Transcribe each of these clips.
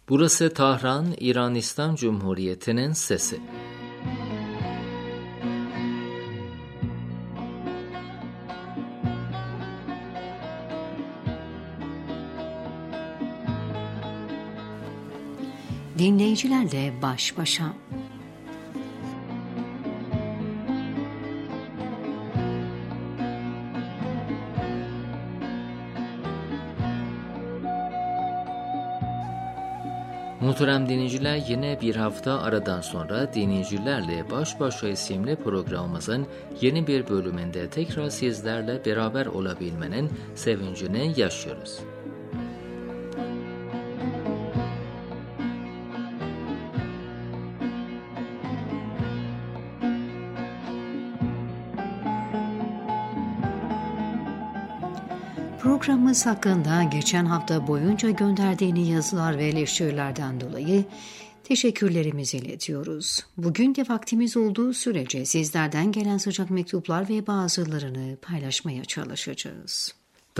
Burası Tahran, İran İslam Cumhuriyeti'nin sesi. Dinleyicilerle baş başa. Muhterem dinleyiciler, yine bir hafta aradan sonra Dinleyicilerle Baş Başa isimli programımızın yeni bir bölümünde tekrar sizlerle beraber olabilmenin sevincini yaşıyoruz. Programımız hakkında geçen hafta boyunca gönderdiğiniz yazılar ve eleştirilerden dolayı teşekkürlerimizi iletiyoruz. Bugün de vaktimiz olduğu sürece sizlerden gelen sıcak mektuplar ve bazılarını paylaşmaya çalışacağız.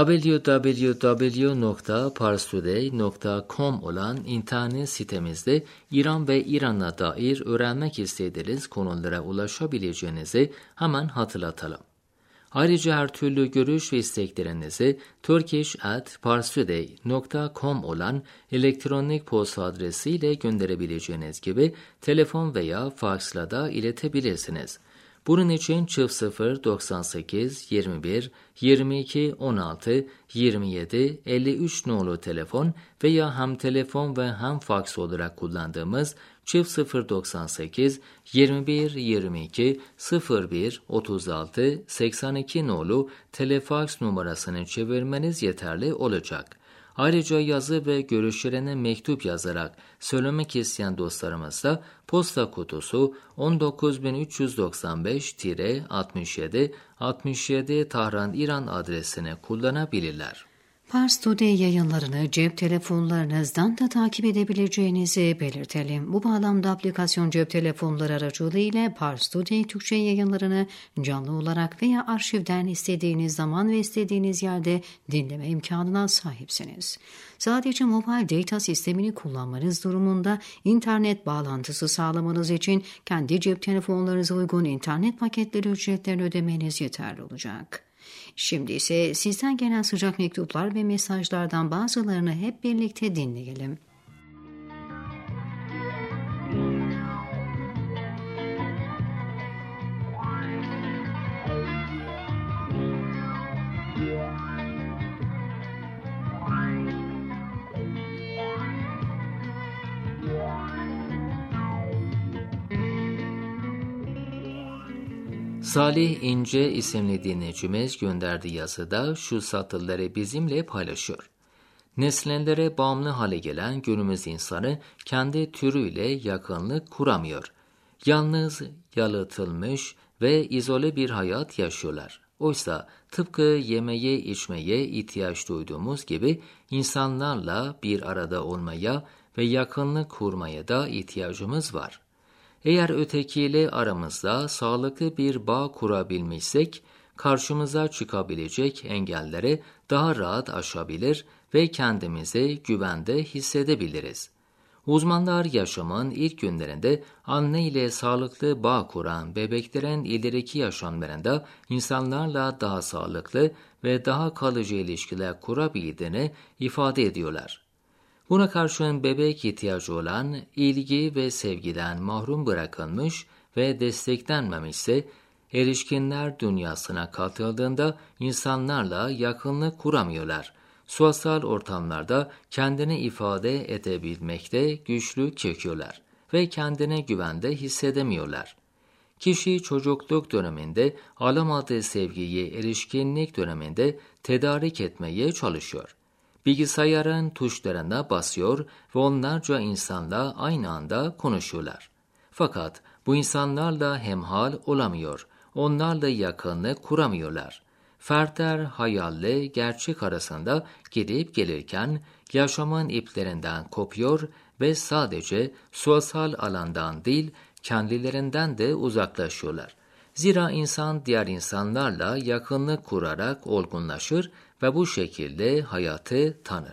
www.parstoday.com olan internet sitemizde İran ve İran'a dair öğrenmek istediğiniz konulara ulaşabileceğinizi hemen hatırlatalım. Ayrıca her türlü görüş ve isteklerinizi turkish@parstoday.com olan elektronik posta adresiyle gönderebileceğiniz gibi telefon veya faksla da iletebilirsiniz. Bunun için 0098 21 22 16 27 53 nolu telefon veya hem telefon ve hem faks olarak kullandığımız 0098 21 22 01 36 82 nolu telefaks numarasını çevirmeniz yeterli olacak. Ayrıca yazı ve görüşlerine mektup yazarak söylemek isteyen dostlarımız da posta kutusu 19395-67 67 Tahran, İran adresini kullanabilirler. Pars Today yayınlarını cep telefonlarınızdan da takip edebileceğinizi belirtelim. Bu bağlamda aplikasyon cep telefonları aracılığıyla Pars Today Türkçe yayınlarını canlı olarak veya arşivden istediğiniz zaman ve istediğiniz yerde dinleme imkanına sahipsiniz. Sadece mobile data sistemini kullanmanız durumunda internet bağlantısı sağlamanız için kendi cep telefonlarınıza uygun internet paketleri ücretlerini ödemeniz yeterli olacak. Şimdi ise sizden gelen sıcak mektuplar ve mesajlardan bazılarını hep birlikte dinleyelim. Salih İnce isimli dinleyicimiz gönderdiği yazıda şu satırları bizimle paylaşıyor. Nesnellere bağımlı hale gelen günümüz insanı kendi türüyle yakınlık kuramıyor. Yalnız, yalıtılmış ve izole bir hayat yaşıyorlar. Oysa tıpkı yemeye içmeye ihtiyaç duyduğumuz gibi insanlarla bir arada olmaya ve yakınlık kurmaya da ihtiyacımız var. Eğer ötekiyle aramızda sağlıklı bir bağ kurabilmişsek, karşımıza çıkabilecek engelleri daha rahat aşabilir ve kendimizi güvende hissedebiliriz. Uzmanlar yaşamın ilk günlerinde anne ile sağlıklı bağ kuran bebeklerin ileriki yaşamlarında insanlarla daha sağlıklı ve daha kalıcı ilişkiler kurabildiğini ifade ediyorlar. Buna karşın bebek ihtiyacı olan ilgi ve sevgiden mahrum bırakılmış ve desteklenmemişse, erişkinler dünyasına katıldığında insanlarla yakınlık kuramıyorlar. Sosyal ortamlarda kendini ifade edebilmekte güçlük çekiyorlar ve kendine güvende hissedemiyorlar. Kişi çocukluk döneminde alamadığı sevgiyi erişkinlik döneminde tedarik etmeye çalışıyor. Bilgisayarın tuşlarına basıyor ve onlarca insanla aynı anda konuşuyorlar. Fakat bu insanlarla hemhal olamıyor, onlarla yakınlık kuramıyorlar. Fertler hayalle gerçek arasında gidip gelirken yaşamın iplerinden kopuyor ve sadece sosyal alandan değil kendilerinden de uzaklaşıyorlar. Zira insan diğer insanlarla yakınlık kurarak olgunlaşır ve bu şekilde hayatı tanır.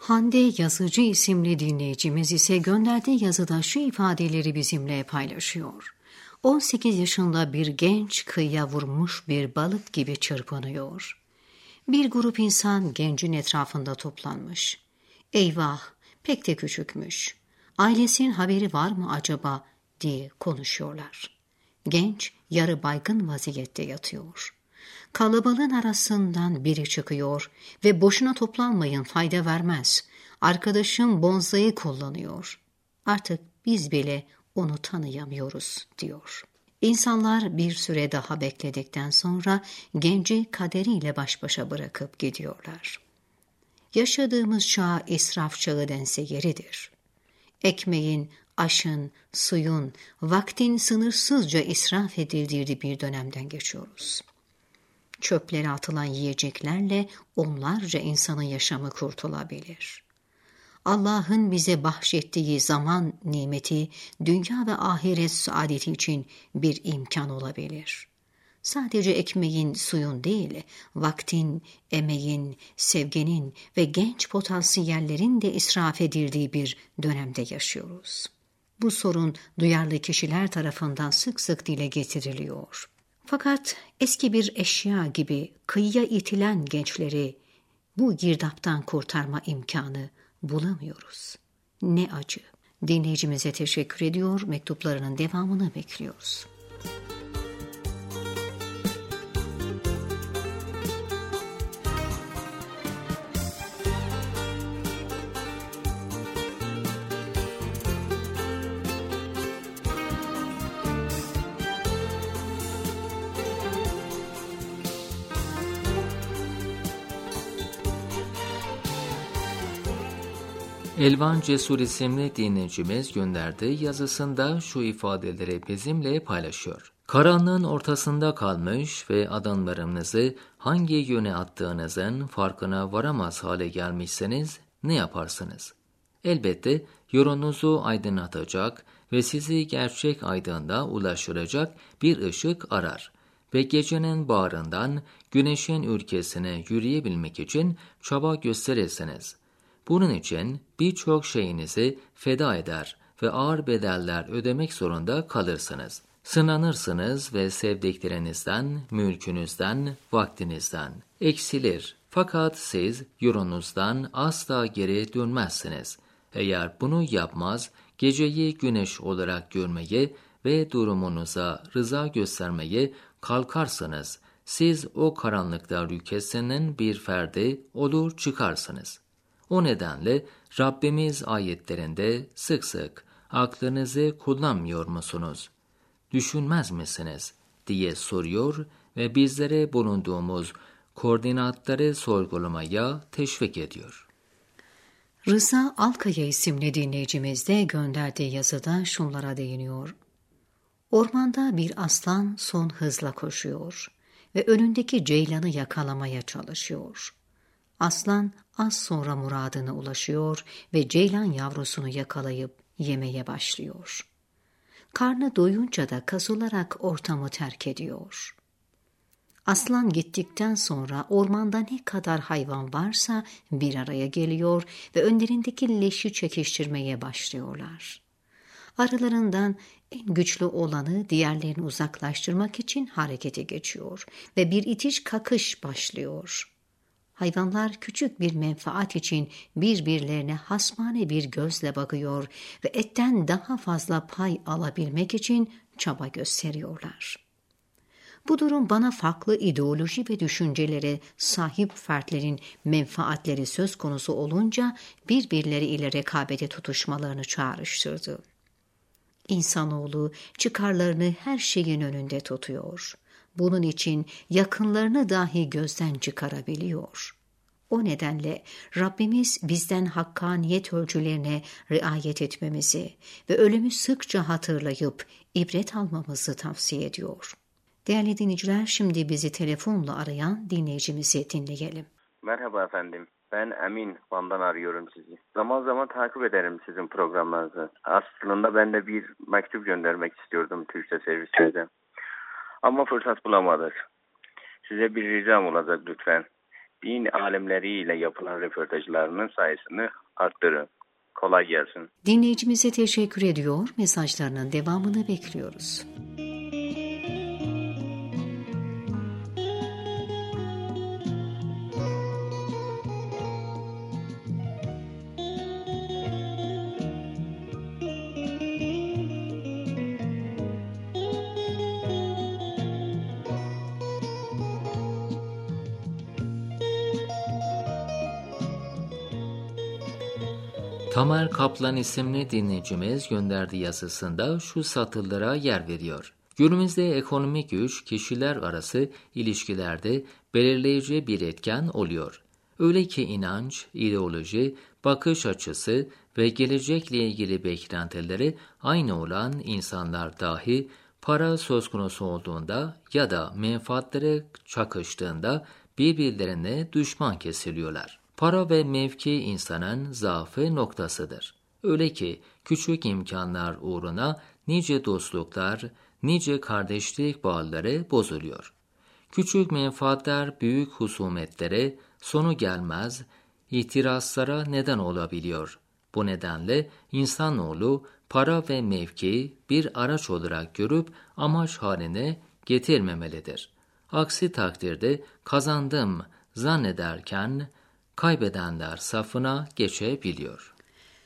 Hande Yazıcı isimli dinleyicimiz ise gönderdiği yazıda şu ifadeleri bizimle paylaşıyor. 18 yaşında bir genç kıyıya vurmuş bir balık gibi çırpınıyor. Bir grup insan gencin etrafında toplanmış. Eyvah, pek de küçükmüş. Ailesinin haberi var mı acaba diye konuşuyorlar. Genç yarı baygın vaziyette yatıyor. Kalabalığın arasından biri çıkıyor ve boşuna toplanmayın, fayda vermez. Arkadaşım bonzayı kullanıyor. Artık biz bile onu tanıyamıyoruz diyor. İnsanlar bir süre daha bekledikten sonra genci kaderiyle baş başa bırakıp gidiyorlar. Yaşadığımız çağ israf çağı dense yeridir. Ekmeğin, aşın, suyun, vaktin sınırsızca israf edildiği bir dönemden geçiyoruz. Çöplere atılan yiyeceklerle onlarca insanın yaşamı kurtulabilir. Allah'ın bize bahşettiği zaman nimeti, dünya ve ahiret saadeti için bir imkan olabilir. Sadece ekmeğin, suyun değil, vaktin, emeğin, sevginin ve genç potansiyellerin de israf edildiği bir dönemde yaşıyoruz. Bu sorun duyarlı kişiler tarafından sık sık dile getiriliyor. Fakat eski bir eşya gibi kıyıya itilen gençleri bu girdaptan kurtarma imkanı bulamıyoruz. Ne acı. Dinleyicimize teşekkür ediyor, mektuplarının devamını bekliyoruz. Elvan Cesur isimli dinleyicimiz gönderdiği yazısında şu ifadeleri bizimle paylaşıyor. Karanlığın ortasında kalmış ve adımlarınızı hangi yöne attığınızın farkına varamaz hale gelmişseniz ne yaparsınız? Elbette yolunuzu aydınlatacak ve sizi gerçek aydınlığa ulaştıracak bir ışık arar ve gecenin bağrından güneşin ülkesine yürüyebilmek için çaba gösterirsiniz. Bunun için birçok şeyinizi feda eder ve ağır bedeller ödemek zorunda kalırsınız. Sınanırsınız ve sevdiklerinizden, mülkünüzden, vaktinizden eksilir. Fakat siz yolunuzdan asla geri dönmezsiniz. Eğer bunu yapmaz, geceyi güneş olarak görmeyi ve durumunuza rıza göstermeyi kalkarsınız. Siz o karanlıkta ülkesinin bir ferdi olur çıkarsınız. O nedenle Rabbimiz ayetlerinde sık sık aklınızı kullanmıyor musunuz? Düşünmez misiniz? Diye soruyor ve bizlere bulunduğumuz koordinatları sorgulamaya teşvik ediyor. Rıza Alkaya isimli dinleyicimiz de gönderdiği yazıda şunlara değiniyor. Ormanda bir aslan son hızla koşuyor ve önündeki ceylanı yakalamaya çalışıyor. Aslan az sonra muradına ulaşıyor ve ceylan yavrusunu yakalayıp yemeye başlıyor. Karnı doyunca da kasılarak ortamı terk ediyor. Aslan gittikten sonra ormanda ne kadar hayvan varsa bir araya geliyor ve önlerindeki leşi çekiştirmeye başlıyorlar. Aralarından en güçlü olanı diğerlerini uzaklaştırmak için harekete geçiyor ve bir itiş kakış başlıyor. Hayvanlar küçük bir menfaat için birbirlerine hasmane bir gözle bakıyor ve etten daha fazla pay alabilmek için çaba gösteriyorlar. Bu durum bana farklı ideoloji ve düşüncelere sahip fertlerin menfaatleri söz konusu olunca birbirleri ile rekabete tutuşmalarını çağrıştırdı. İnsanoğlu çıkarlarını her şeyin önünde tutuyor. Bunun için yakınlarını dahi gözden çıkarabiliyor. O nedenle Rabbimiz bizden hakkaniyet ölçülerine riayet etmemizi ve ölümü sıkça hatırlayıp ibret almamızı tavsiye ediyor. Değerli dinleyiciler, şimdi bizi telefonla arayan dinleyicimizi dinleyelim. Merhaba efendim. Ben Emin Van'dan arıyorum sizi. Zaman zaman takip ederim sizin programlarınızı. Aslında ben de bir mektup göndermek istiyordum Türkçe servisinize. Ama fırsat bulamadık. Size bir ricam olacak lütfen. din alimleriyle yapılan röportajlarının sayısını arttırın. Kolay gelsin. Dinleyicimize teşekkür ediyor. Mesajlarının devamını bekliyoruz. Tamer Kaplan isimli dinleyicimiz gönderdiği yazısında şu satırlara yer veriyor. Günümüzde ekonomik güç kişiler arası ilişkilerde belirleyici bir etken oluyor. Öyle ki inanç, ideoloji, bakış açısı ve gelecekle ilgili beklentileri aynı olan insanlar dahi para söz konusu olduğunda ya da menfaatleri çakıştığında birbirlerine düşman kesiliyorlar. Para ve mevki insanın zaafı noktasıdır. Öyle ki küçük imkanlar uğruna nice dostluklar, nice kardeşlik bağları bozuluyor. Küçük menfaatler büyük husumetlere, sonu gelmez itirazlara neden olabiliyor. Bu nedenle insanoğlu para ve mevki bir araç olarak görüp amaç haline getirmemelidir. Aksi takdirde kazandım zannederken kaybedenler safına geçebiliyor.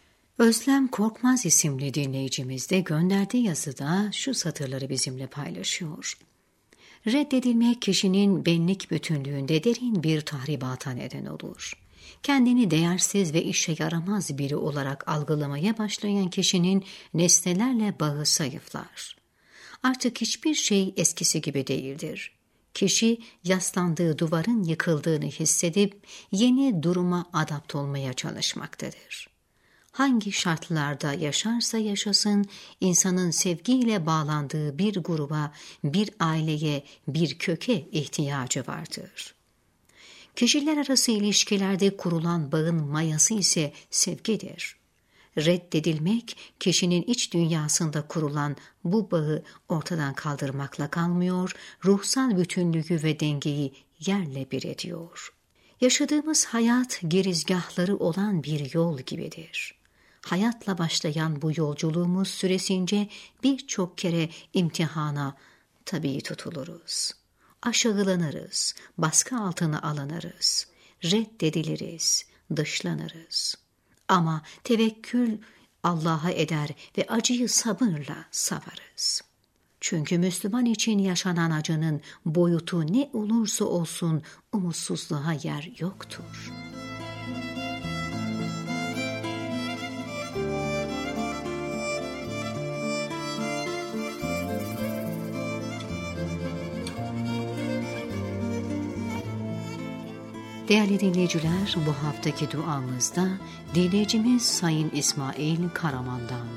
Özlem Korkmaz isimli dinleyicimiz de gönderdiği yazıda şu satırları bizimle paylaşıyor. Reddedilmek kişinin benlik bütünlüğünde derin bir tahribata neden olur. Kendini değersiz ve işe yaramaz biri olarak algılamaya başlayan kişinin nesnelerle bağı zayıflar. Artık hiçbir şey eskisi gibi değildir. Kişi yaslandığı duvarın yıkıldığını hissedip yeni duruma adapte olmaya çalışmaktadır. Hangi şartlarda yaşarsa yaşasın, insanın sevgiyle bağlandığı bir gruba, bir aileye, bir köke ihtiyacı vardır. Kişiler arası ilişkilerde kurulan bağın mayası ise sevgidir. Reddedilmek, kişinin iç dünyasında kurulan bu bağı ortadan kaldırmakla kalmıyor, ruhsal bütünlüğü ve dengeyi yerle bir ediyor. Yaşadığımız hayat girizgahları olan bir yol gibidir. Hayatla başlayan bu yolculuğumuz süresince birçok kere imtihana tabi tutuluruz. Aşağılanırız, baskı altına alınırız, reddediliriz, dışlanırız. Ama tevekkül Allah'a eder ve acıyı sabırla savarız. Çünkü Müslüman için yaşanan acının boyutu ne olursa olsun umutsuzluğa yer yoktur. Değerli dinleyiciler, bu haftaki duamızda dinleyicimiz Sayın İsmail Karaman'dan.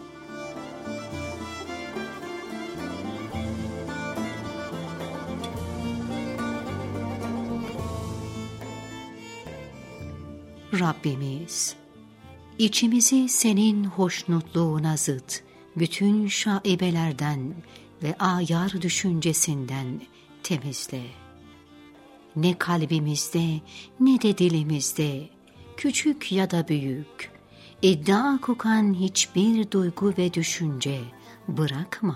Rabbimiz, içimizi senin hoşnutluğuna zıt bütün şaibelerden ve ayar düşüncesinden temizle. Ne kalbimizde ne de dilimizde, küçük ya da büyük, iddia kokan hiçbir duygu ve düşünce bırakma.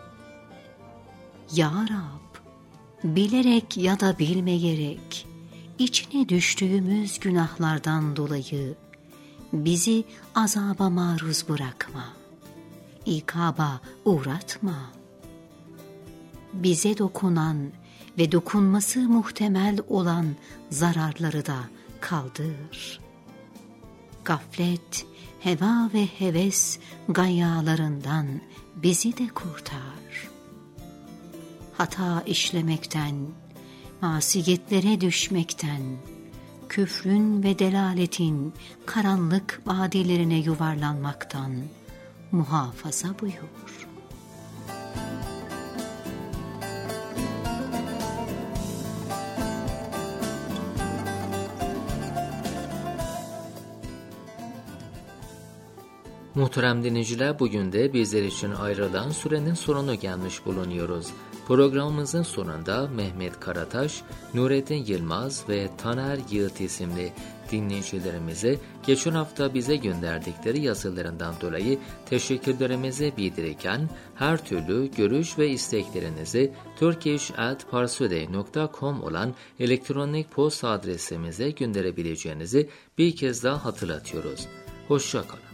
Ya Rab, bilerek ya da bilmeyerek, içine düştüğümüz günahlardan dolayı bizi azaba maruz bırakma. İkaba uğratma. Bize dokunan ve dokunması muhtemel olan zararları da kaldır. Gaflet, heva ve heves gayalarından bizi de kurtar. Hata işlemekten, masiyetlere düşmekten, küfrün ve delaletin karanlık vadilerine yuvarlanmaktan muhafaza buyur. Muhterem dinleyiciler, bugün de bizler için ayrılan sürenin sonuna gelmiş bulunuyoruz. Programımızın sonunda Mehmet Karataş, Nurettin Yılmaz ve Taner Yığıt isimli dinleyicilerimize geçen hafta bize gönderdikleri yazılarından dolayı teşekkürlerimizi bildirirken her türlü görüş ve isteklerinizi turkish@parstoday.com olan elektronik posta adresimize gönderebileceğinizi bir kez daha hatırlatıyoruz. Hoşça kalın.